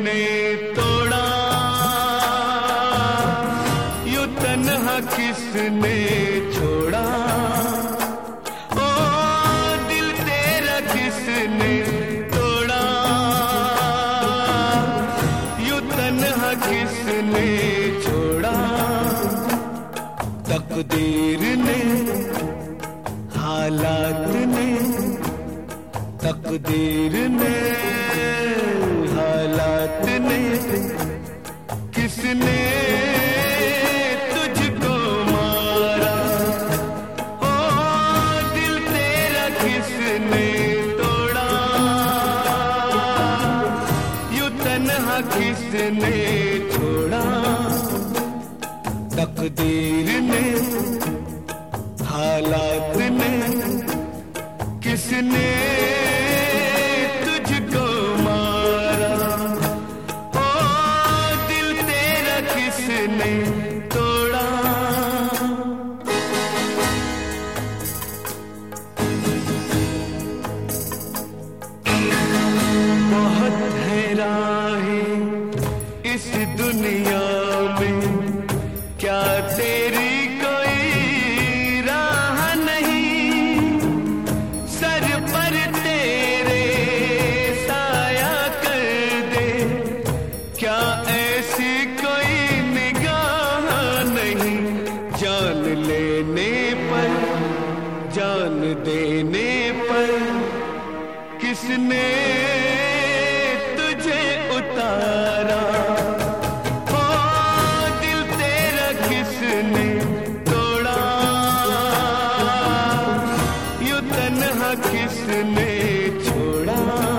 किसने तोड़ा, यूं तन्हा किसने छोड़ा। ओ दिल तेरा किसने तोड़ा, यूं तन्हा किसने छोड़ा। तकदीर ने, हालात ने, तकदीर ने, हालात ने, किसने तुझको मारा। ओ दिल तेरा किसने तोड़ा, यूं तन्हा किसने छोड़ा। तकदीर ने, हालात ने, किसने तुझको मारा। ओ दिल तेरा किसने तोड़ा। बहुत है राहें इस दुनिया में, क्या तेरी जान देने पर किसने तुझे उतारा। ओ दिल तेरा किसने तोड़ा, यूं तन्हा किसने छोड़ा।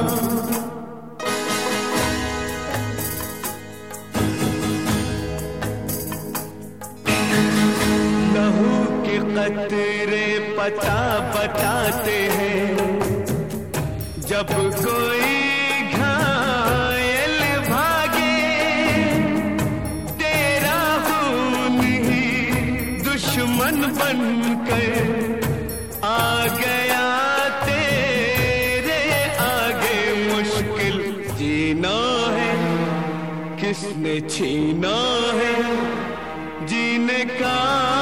लहू के कतरे पता बताते हैं, जब कोई घायल भागे तेरा खून ही दुश्मन बनकर आ गया तेरे आगे। मुश्किल जीना है, किसने छीना है जीने का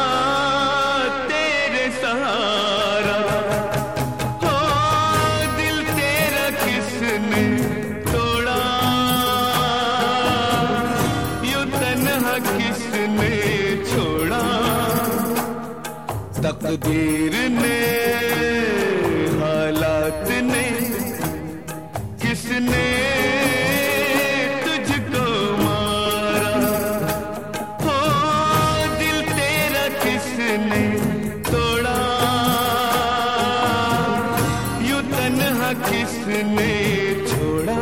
तेरे सहारा। हो दिल तेरा किसने तोड़ा, यूं तन्हा किसने छोड़ा। तकदीर ने, हालात ने, किसने तुझको मारा। हो दिल तेरा किसने तोड़ा, यूं तन्हा किसने छोड़ा।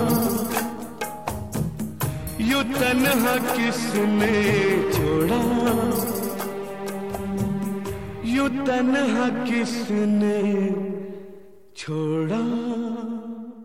यूं तन्हा किसने छोड़ा, यूं तन्हा किसने छोड़ा।